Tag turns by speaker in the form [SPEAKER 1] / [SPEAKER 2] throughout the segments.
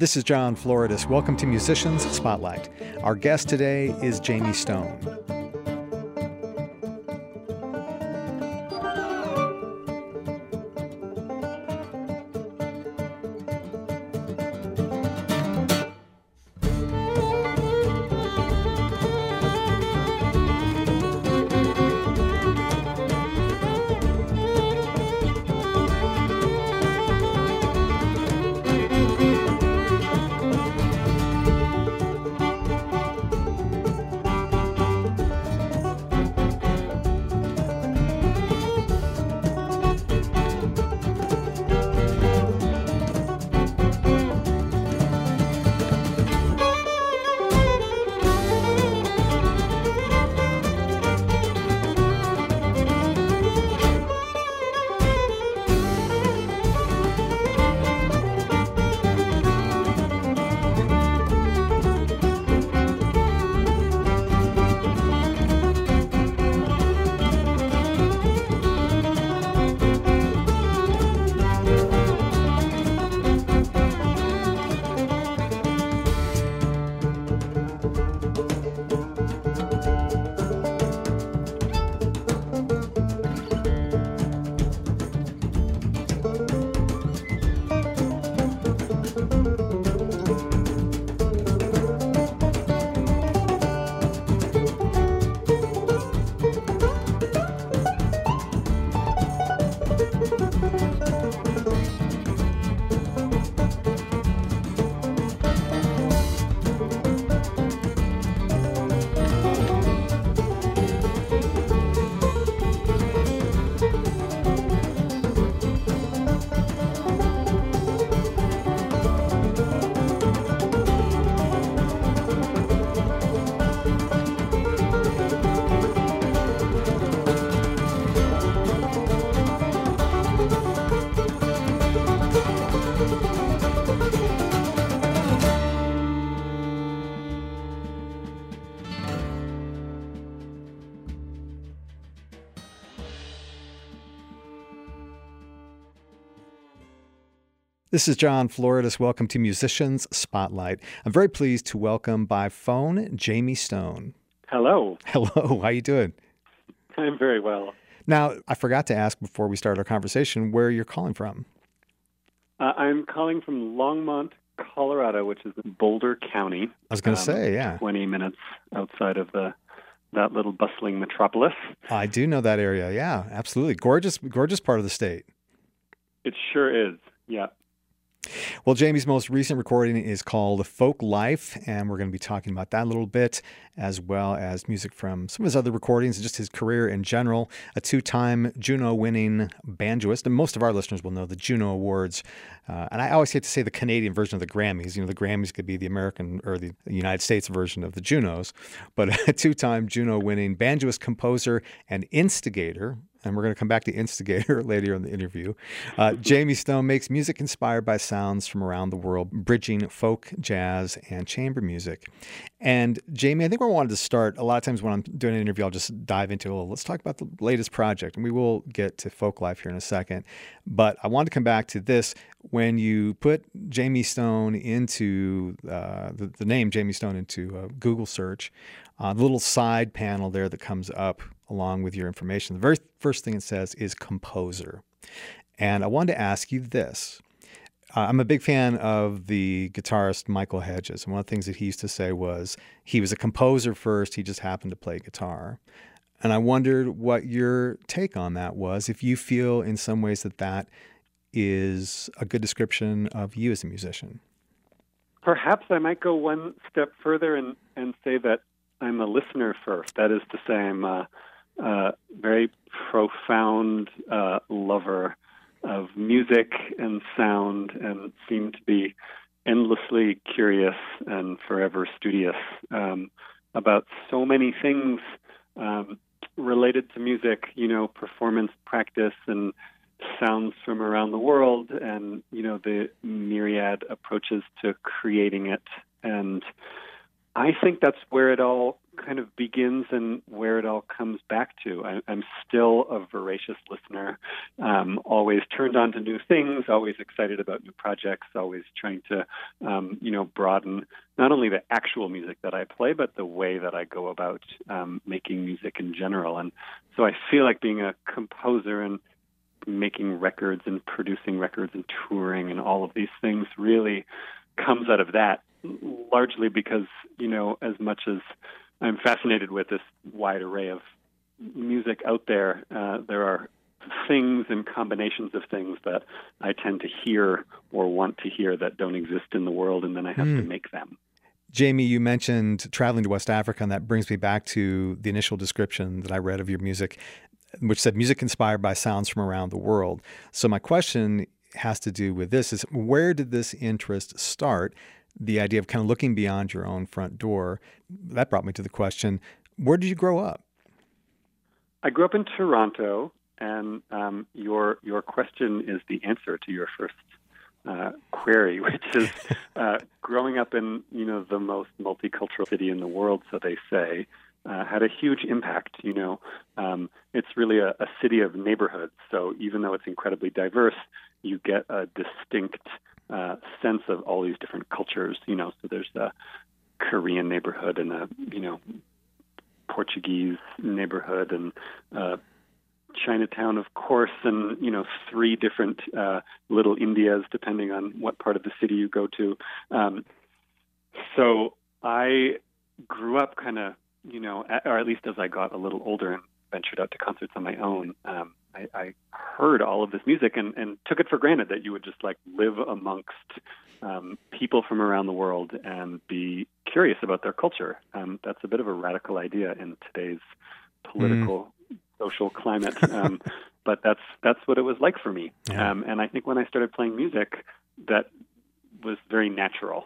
[SPEAKER 1] This is John Floridis. Welcome to Musicians Spotlight. Our guest today is Jamie Stone. This is John Floridis. Welcome to Musicians Spotlight. I'm very pleased to welcome by phone Jamie Stone.
[SPEAKER 2] Hello.
[SPEAKER 1] Hello. How you doing?
[SPEAKER 2] I'm very well.
[SPEAKER 1] Now, I forgot to ask before we started our conversation where you're calling from.
[SPEAKER 2] I'm calling from Longmont, Colorado, which is in Boulder County.
[SPEAKER 1] I was going to say, yeah.
[SPEAKER 2] 20 minutes outside of that little bustling metropolis.
[SPEAKER 1] I do know that area. Yeah, absolutely. Gorgeous part of the state.
[SPEAKER 2] It sure is. Yeah.
[SPEAKER 1] Well, Jamie's most recent recording is called Folk Life, and we're going to be talking about that a little bit, as well as music from some of his other recordings and just his career in general. A two-time Juno-winning banjoist, and most of our listeners will know the Juno Awards. And I always hate to say the Canadian version of the Grammys. You know, the Grammys could be the American or the United States version of the Junos, but a two-time Juno-winning banjoist, composer, and instigator. And we're going to come back to instigator later in the interview. Jamie Stone makes music inspired by sounds from around the world, bridging folk, jazz, and chamber music. And Jamie, I think where I wanted to start, a lot of times when I'm doing an interview, I'll just dive into, let's talk about the latest project. And we will get to Folk Life here in a second. But I wanted to come back to this. When you put Jamie Stone into the name Jamie Stone into Google search, the little side panel there that comes up along with your information, the very first thing it says is composer. And I wanted to ask you this. I'm a big fan of the guitarist Michael Hedges. And one of the things that he used to say was he was a composer first. He just happened to play guitar. And I wondered what your take on that was, if you feel in some ways that is a good description of you as a musician.
[SPEAKER 2] Perhaps I might go one step further and say that I'm a listener first. That is to say, I'm a very profound lover of music and sound, and seem to be endlessly curious and forever studious about so many things related to music, performance practice and sounds from around the world, and, the myriad approaches to creating it. And I think that's where it all kind of begins and where it all comes back to. I'm still a voracious listener, always turned on to new things, always excited about new projects, always trying to, broaden not only the actual music that I play, but the way that I go about making music in general. And so I feel like being a composer and making records and producing records and touring and all of these things really comes out of that, largely because, as much as I'm fascinated with this wide array of music out there, there are things and combinations of things that I tend to hear or want to hear that don't exist in the world, and then I have to make them.
[SPEAKER 1] Jamie, you mentioned traveling to West Africa, and that brings me back to the initial description that I read of your music, which said music inspired by sounds from around the world. So my question has to do with this, is where did this interest start? The idea of kind of looking beyond your own front door. That brought me to the question, where did you grow up?
[SPEAKER 2] I grew up in Toronto, and your question is the answer to your first query, which is growing up in the most multicultural city in the world, so they say, had a huge impact. It's really a city of neighborhoods. So even though it's incredibly diverse, you get a distinct sense of all these different cultures. So there's a Korean neighborhood and a Portuguese neighborhood and Chinatown, of course, and 3 different little Indias, depending on what part of the city you go to. So I grew up kind of, or at least as I got a little older and ventured out to concerts on my own, I heard all of this music and took it for granted that you would just live amongst people from around the world and be curious about their culture. That's a bit of a radical idea in today's political social climate, but that's what it was like for me.
[SPEAKER 1] Yeah.
[SPEAKER 2] And I think when I started playing music, that was very natural.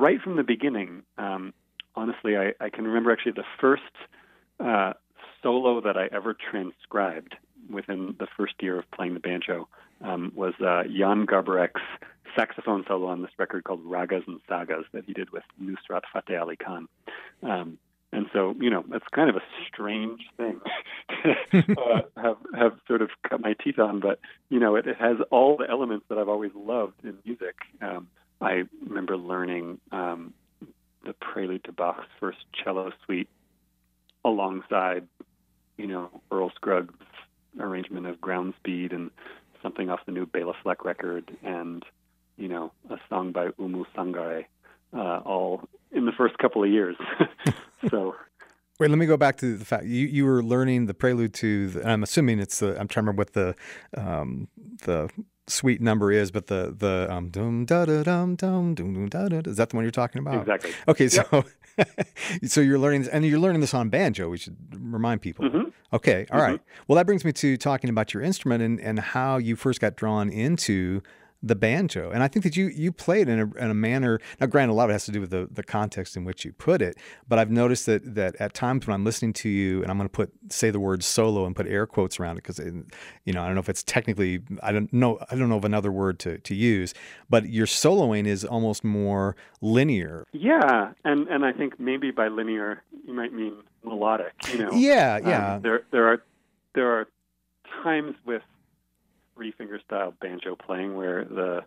[SPEAKER 2] right from the beginning. Honestly, I can remember actually the first solo that I ever transcribed within the first year of playing the banjo was Jan Garbarek's saxophone solo on this record called Ragas and Sagas that he did with Nusrat Fateh Ali Khan. And so, that's kind of a strange thing to have sort of cut my teeth on, but, it has all the elements that I've always loved in music. I remember learning the prelude to Bach's first cello suite alongside, Earl Scruggs' arrangement of Ground Speed and something off the new Bela Fleck record and, a song by Umu Sangare, all in the first couple of years. So,
[SPEAKER 1] wait, let me go back to the fact you were learning the prelude to. I'm assuming it's I'm trying to remember what the suite number is, but the dum da da dum dum dum da da. Is that the one you're talking about?
[SPEAKER 2] Exactly.
[SPEAKER 1] Okay, so so you're learning this on banjo. We should remind people.
[SPEAKER 2] Mm-hmm.
[SPEAKER 1] Okay, all right. Well, that brings me to talking about your instrument and how you first got drawn into the banjo. And I think that you played in a manner, now granted, a lot of it has to do with the context in which you put it, but I've noticed that at times when I'm listening to you, and I'm going to say the word solo and put air quotes around it because, I don't know if it's technically, I don't know of another word to use, but your soloing is almost more linear.
[SPEAKER 2] Yeah, and I think maybe by linear, you might mean melodic,
[SPEAKER 1] Yeah.
[SPEAKER 2] There are times with three-finger style banjo playing where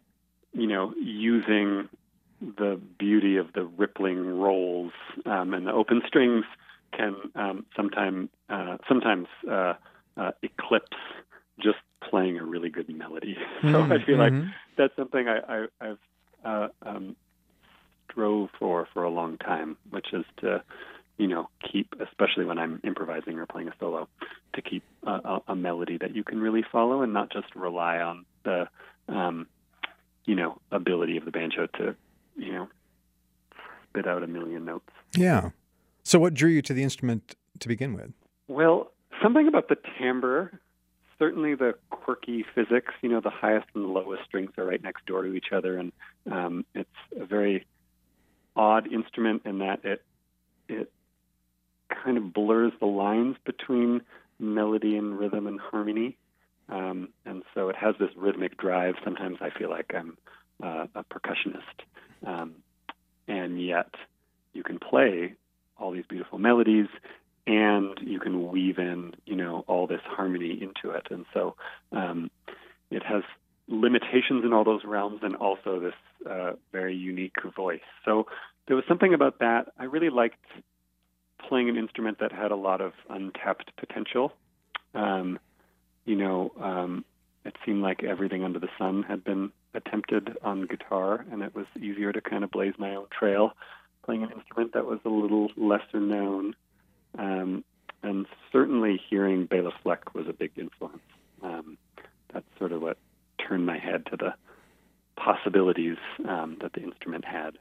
[SPEAKER 2] using the beauty of the rippling rolls and the open strings can sometimes eclipse just playing a really good melody. So I feel like that's something I've strove for a long time, which is to keep, especially when I'm improvising or playing a solo, to keep a melody that you can really follow and not just rely on the, ability of the banjo to, spit out a million notes.
[SPEAKER 1] Yeah. So what drew you to the instrument to begin with?
[SPEAKER 2] Well, something about the timbre, certainly the quirky physics, the highest and the lowest strings are right next door to each other. And it's a very odd instrument in that it kind of blurs the lines between melody and rhythm and harmony. And so it has this rhythmic drive. Sometimes I feel like I'm a percussionist. And yet you can play all these beautiful melodies and you can weave in, all this harmony into it. And so it has limitations in all those realms and also this very unique voice. So there was something about that. I really liked playing an instrument that had a lot of untapped potential. It seemed like everything under the sun had been attempted on guitar, and it was easier to kind of blaze my own trail playing an instrument that was a little lesser known. And certainly hearing Bela Fleck was a big influence. That's sort of what turned my head to the possibilities that the instrument had.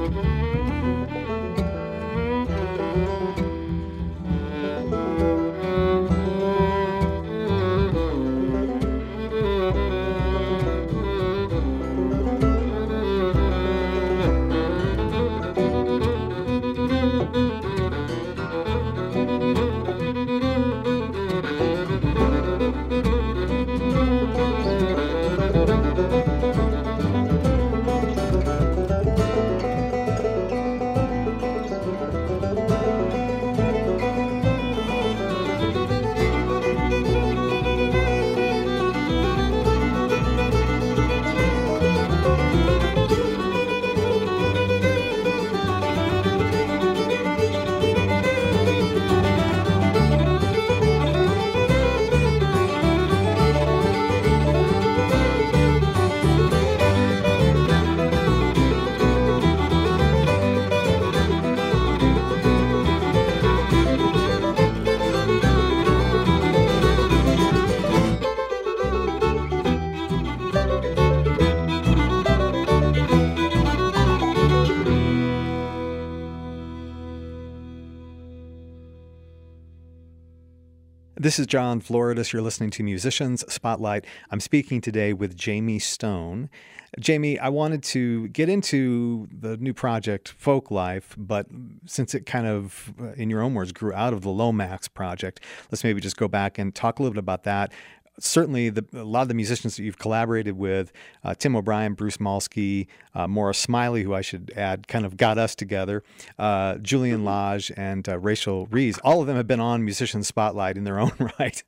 [SPEAKER 1] This is John Floridis. You're listening to Musicians Spotlight. I'm speaking today with Jamie Stone. Jamie, I wanted to get into the new project, Folk Life, but since it kind of, in your own words, grew out of the Lomax project, let's maybe just go back and talk a little bit about that. Certainly, a lot of the musicians that you've collaborated with, Tim O'Brien, Bruce Malsky, Maura Smiley, who I should add, kind of got us together, Julian Lage, and Rachel Rees. All of them have been on Musician Spotlight in their own right.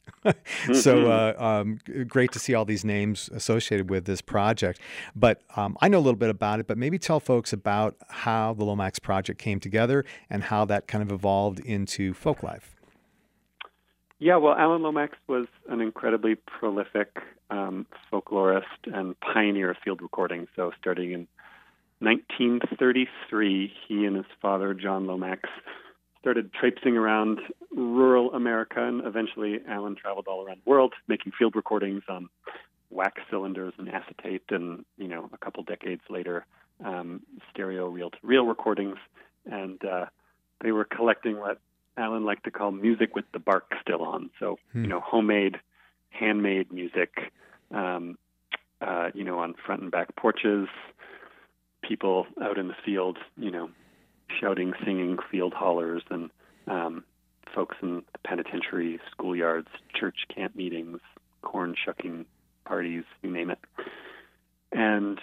[SPEAKER 1] So great to see all these names associated with this project. But I know a little bit about it, but maybe tell folks about how the Lomax project came together and how that kind of evolved into Folk Life.
[SPEAKER 2] Yeah, well, Alan Lomax was an incredibly prolific folklorist and pioneer of field recording. So starting in 1933, he and his father, John Lomax, started traipsing around rural America, and eventually Alan traveled all around the world, making field recordings on wax cylinders and acetate, and, a couple decades later, stereo reel-to-reel recordings. And they were collecting what Alan liked to call music with the bark still on. So, homemade, handmade music, on front and back porches, people out in the field, shouting, singing, field hollers, and folks in the penitentiary, schoolyards, church camp meetings, corn shucking parties, you name it. And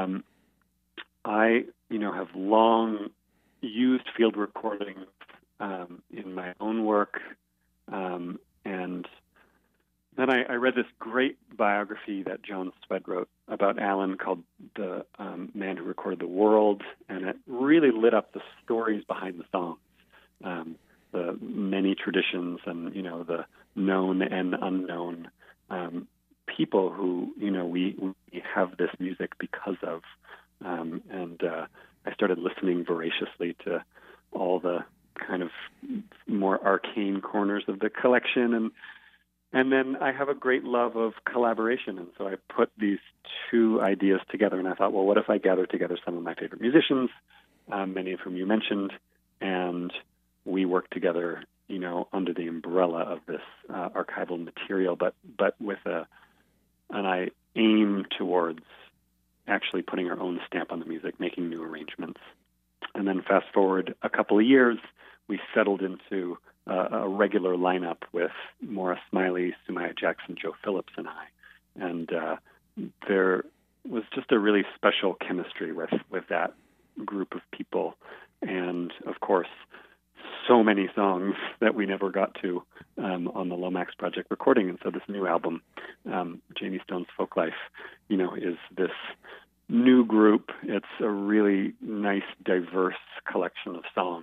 [SPEAKER 2] I, have long used field recording in my own work. And then I read this great biography that Joan Sweat wrote about Alan called The Man Who Recorded the World, and it really lit up the stories behind the songs, the many traditions and, the known and unknown people who, we have this music because of. And I started listening voraciously to all the kind of more arcane corners of the collection, and then I have a great love of collaboration, and so I put these two ideas together, and I thought, well, what if I gather together some of my favorite musicians, many of whom you mentioned, and we work together, under the umbrella of this archival material, but with I aim towards actually putting our own stamp on the music, making new arrangements. And then fast forward a couple of years, we settled into a regular lineup with Maura Smiley, Sumaya Jackson, Joe Phillips, and I. And there was just a really special chemistry with that group of people. And, of course, so many songs that we never got to on the Lomax Project recording. And so this new album, Jamie Stone's Folk Life, is this new group. It's a really nice, diverse collection of songs.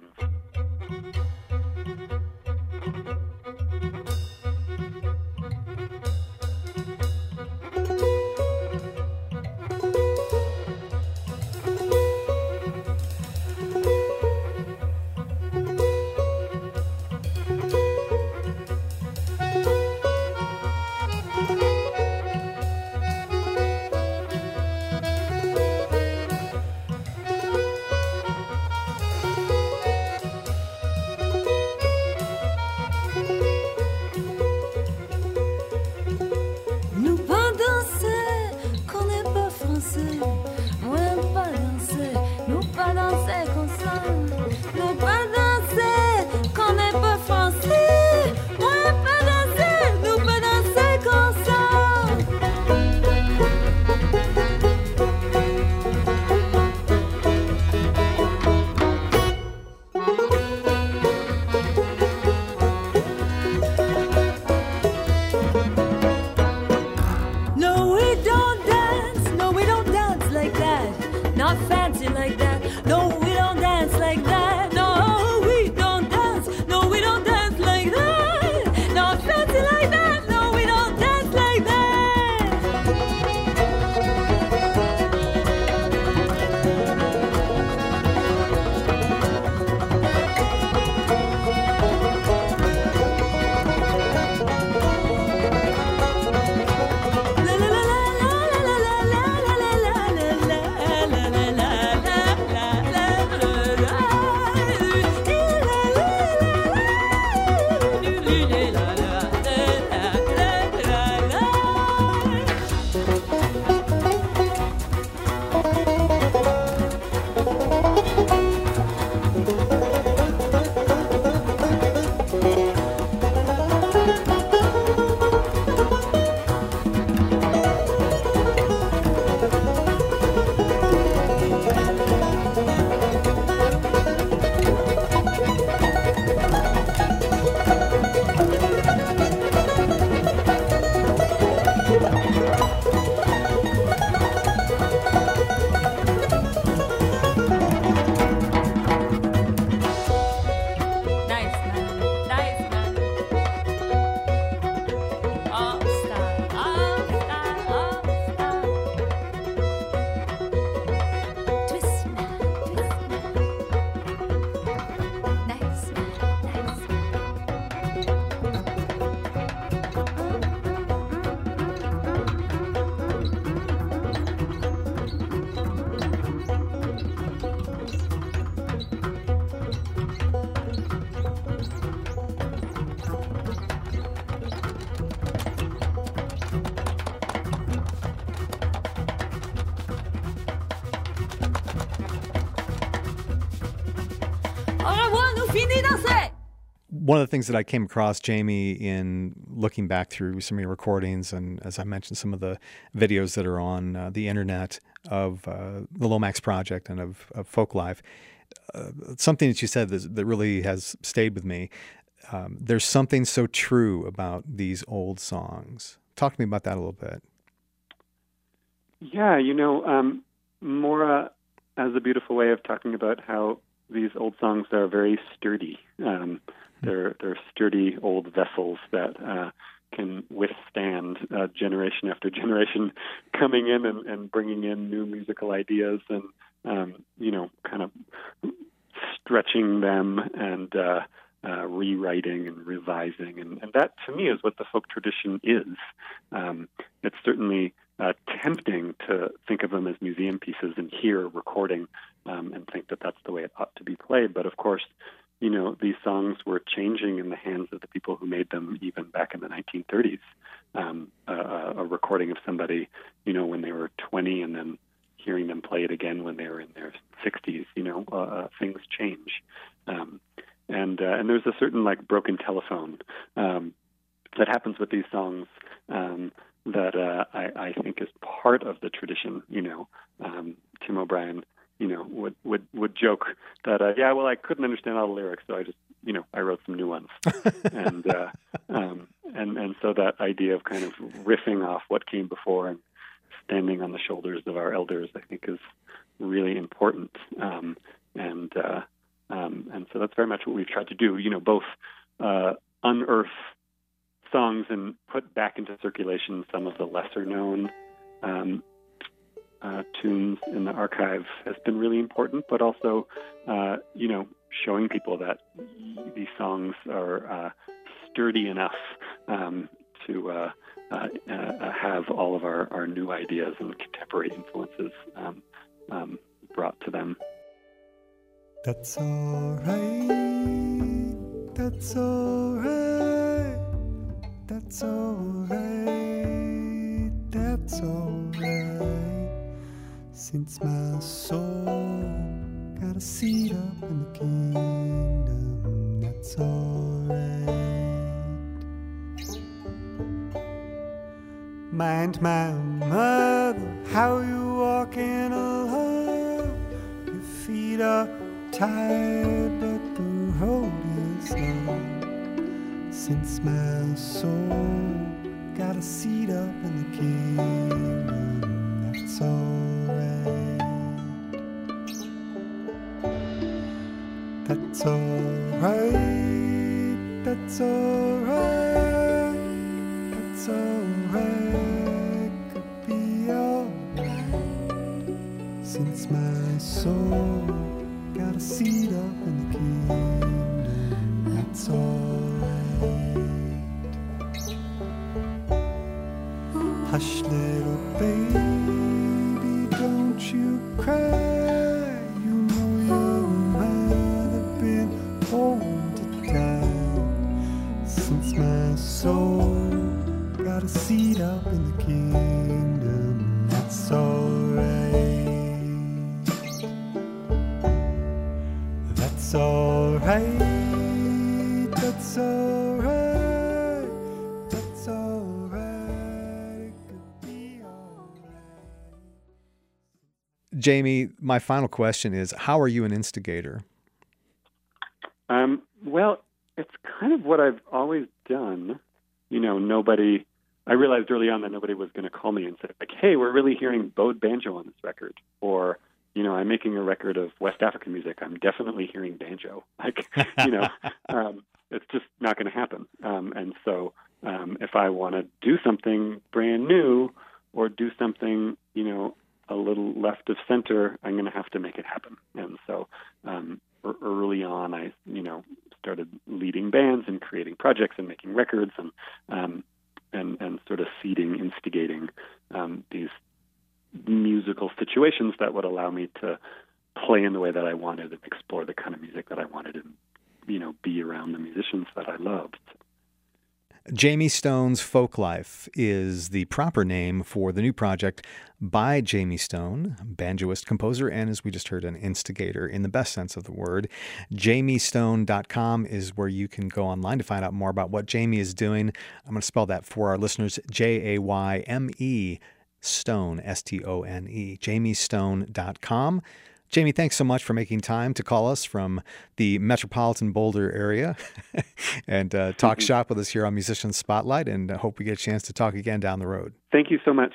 [SPEAKER 1] One of the things that I came across, Jamie, in looking back through some of your recordings, and as I mentioned, some of the videos that are on the internet of the Lomax Project and of Folk Life, something that you said that really has stayed with me. There's something so true about these old songs. Talk to me about that a little bit.
[SPEAKER 2] Yeah, Mora has a beautiful way of talking about how these old songs are very sturdy. They're sturdy old vessels that can withstand generation after generation coming in and bringing in new musical ideas and, kind of stretching them and rewriting and revising. And that, to me, is what the folk tradition is. It's certainly tempting to think of them as museum pieces and hear recording and think that that's the way it ought to be played. But, of course, these songs were changing in the hands of the people who made them even back in the 1930s. A recording of somebody, when they were 20 and then hearing them play it again when they were in their 60s, things change. And there's a certain broken telephone that happens with these songs that I think is part of the tradition. Tim O'Brien, would joke that I couldn't understand all the lyrics, so I just I wrote some new ones, and so that idea of kind of riffing off what came before and standing on the shoulders of our elders, I think, is really important, and so that's very much what we've tried to do. Both unearth songs and put back into circulation some of the lesser known tunes in the archive has been really important, but also, showing people that these songs are sturdy enough to have all of our new ideas and contemporary influences brought to them.
[SPEAKER 3] That's all right. That's all right. That's all right. That's all right. Since my soul got a seat up in the kingdom, that's all right. Mind my mother, how you walking along. Your feet are tired, but the road is long. Since my soul got a seat up in the kingdom, that's alright. That's alright. That's alright. That's alright. Could be alright. Since my soul got a seat up in the kingdom, that's alright. Hush, little baby, don't you cry. You know your mother been holding tight. Since my soul got a seat up in the kingdom, that's alright. That's alright. That's alright. That's alright. It could be alright.
[SPEAKER 1] Jamie, my final question is, how are you an instigator?
[SPEAKER 2] Well, it's kind of what I've always done. I realized early on that nobody was going to call me and say, hey, we're really hearing bowed banjo on this record. Or, I'm making a record of West African music. I'm definitely hearing banjo. It's just not going to happen. And so if I want to do something brand new or do something, a little left of center, I'm going to have to make it happen. And so early on, I, started leading bands and creating projects and making records and sort of instigating these musical situations that would allow me to play in the way that I wanted and explore the kind of music that I wanted and, be around the musicians that I loved.
[SPEAKER 1] Jamie Stone's Folk Life is the proper name for the new project by Jamie Stone, banjoist, composer, and as we just heard, an instigator in the best sense of the word. JamieStone.com is where you can go online to find out more about what Jamie is doing. I'm going to spell that for our listeners, Jayme Stone, Stone, JamieStone.com. Jamie, thanks so much for making time to call us from the metropolitan Boulder area and talk shop with us here on Musicians Spotlight, and I hope we get a chance to talk again down the road.
[SPEAKER 2] Thank you so much.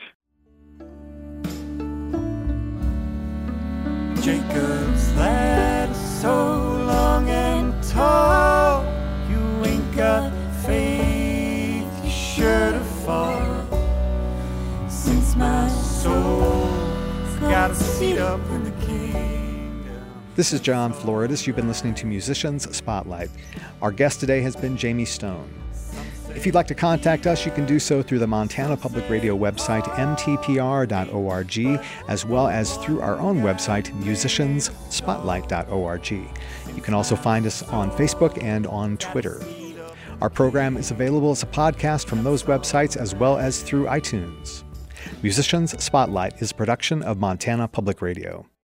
[SPEAKER 3] Jacob's ladder so long and tall, you ain't got faith, you're sure to fall. Since my soul's got a seat up in the kingdom.
[SPEAKER 1] This is John Floridis. You've been listening to Musicians Spotlight. Our guest today has been Jamie Stone. If you'd like to contact us, you can do so through the Montana Public Radio website, mtpr.org, as well as through our own website, musiciansspotlight.org. You can also find us on Facebook and on Twitter. Our program is available as a podcast from those websites as well as through iTunes. Musicians Spotlight is a production of Montana Public Radio.